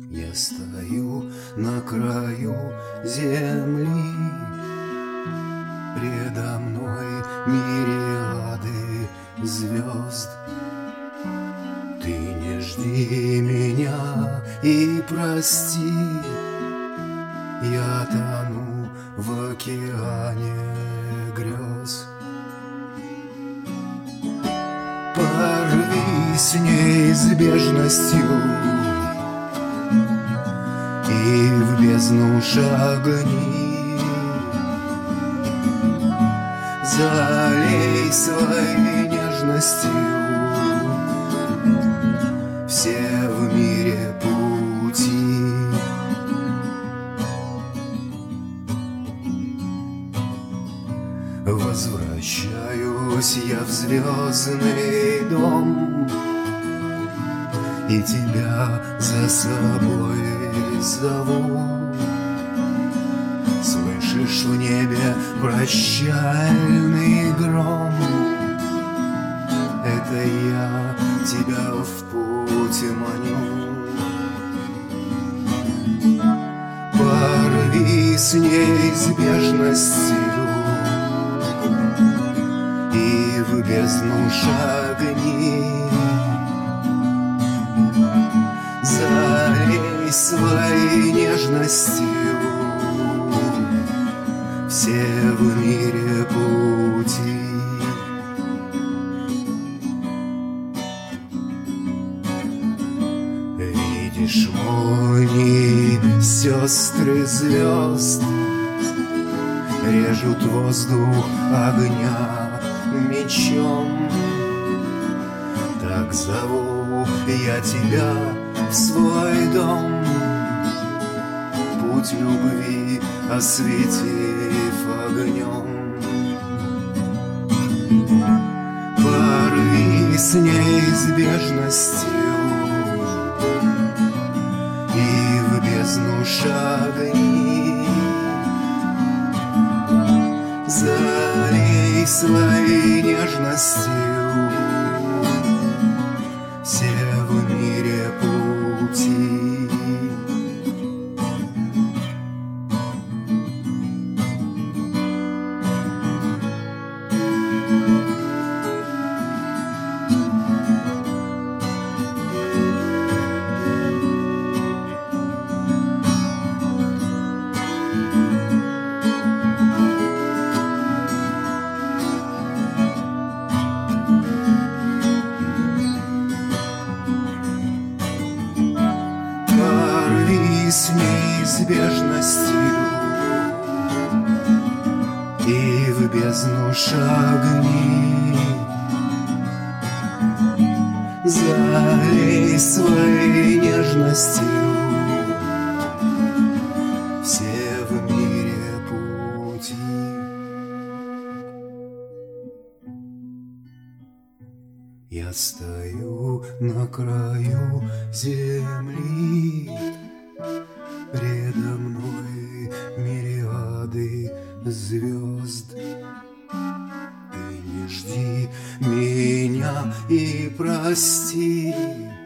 Я стою на краю земли, предо мной мириады звезд. Ты не жди меня и прости, я тону в океане грез. Порви с неизбежностью и в бездну шагни, залей своей нежностью все в мире пути. Возвращаюсь я в звездный дом и тебя за собой зову. Слышишь в небе прощальный гром? Это я тебя в путь маню. Порви с неизбежностью и в бездну шагни, залей своей нежностью все в мире пути. Видишь, молнии, сестры звезд режут воздух огня мечом. Так зову я тебя в свой дом, путь любви осветив огнем. Порви с неизбежностью и в бездну шагни, залей своей нежностью все в мире пути. С неизбежностью и в бездну шагни, залей своей нежностью все в мире пути. Я стою на краю земли, предо мной мириады звезд. Ты не жди меня и прости,